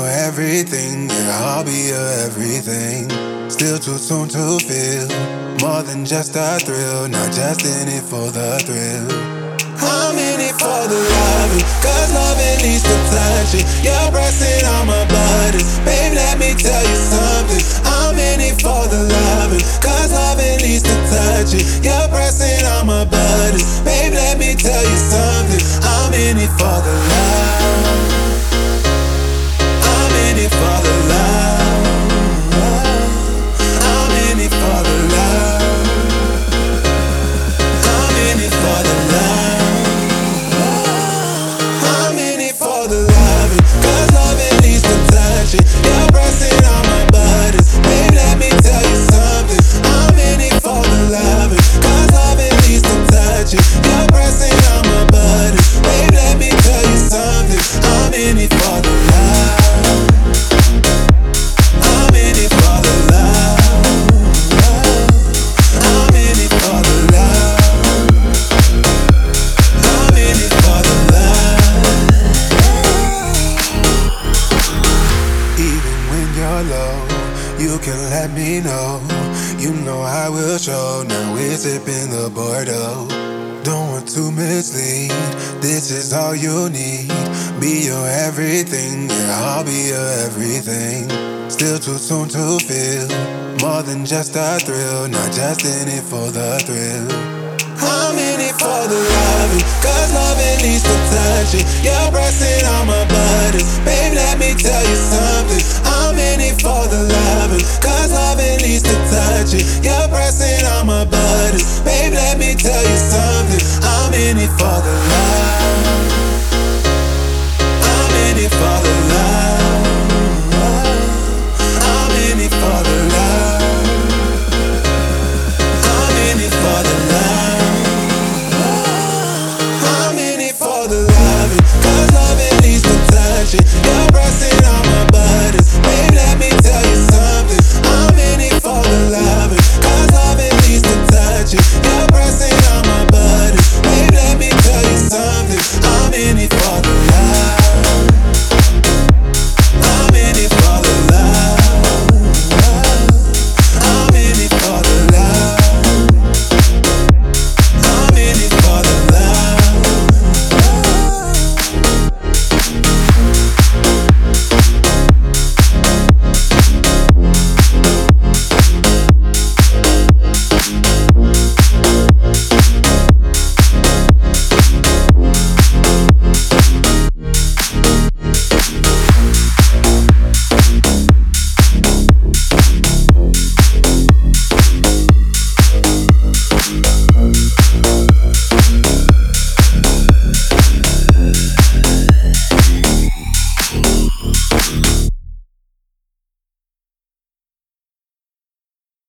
everything, yeah, I'll be your everything. Still too soon to feel more than just a thrill, not just in it for the thrill. I'm in it for the loving, cause loving leads to touching. You're pressing on my buttons, babe, let me tell you something. I'm in it for the loving, cause loving leads to touching. You're pressing on my buttons, babe, let me tell you something. I'm in it for the love. I'm in it for the love. I'm in it for the love. I'm in it for the love. I'm in it for the loving, cause loving leads to touching. You're pressing on my buttons, babe, let me tell you something. I'm in it for the loving, cause loving leads to touching. You're pressing on my buttons, babe, let me tell you something. I'm in it for the love. I'm in it for the love. I'm in it for the love. I'm in it for the love. Even when you're low, you can let me know. You know I will show. Now we're sipping the Bordeaux. Don't want to mislead, this is all you need. Be your everything, yeah, I'll be your everything. Still too soon to feel more than just a thrill, not just in it for the thrill. I'm in it for the loving, cause loving leads to touching. You're pressing on my buttons, babe, let me tell you something. I'm in it for the loving, cause loving leads to touching. You're pressing on my buttons, babe, let me tell you something. I'm in it for the love.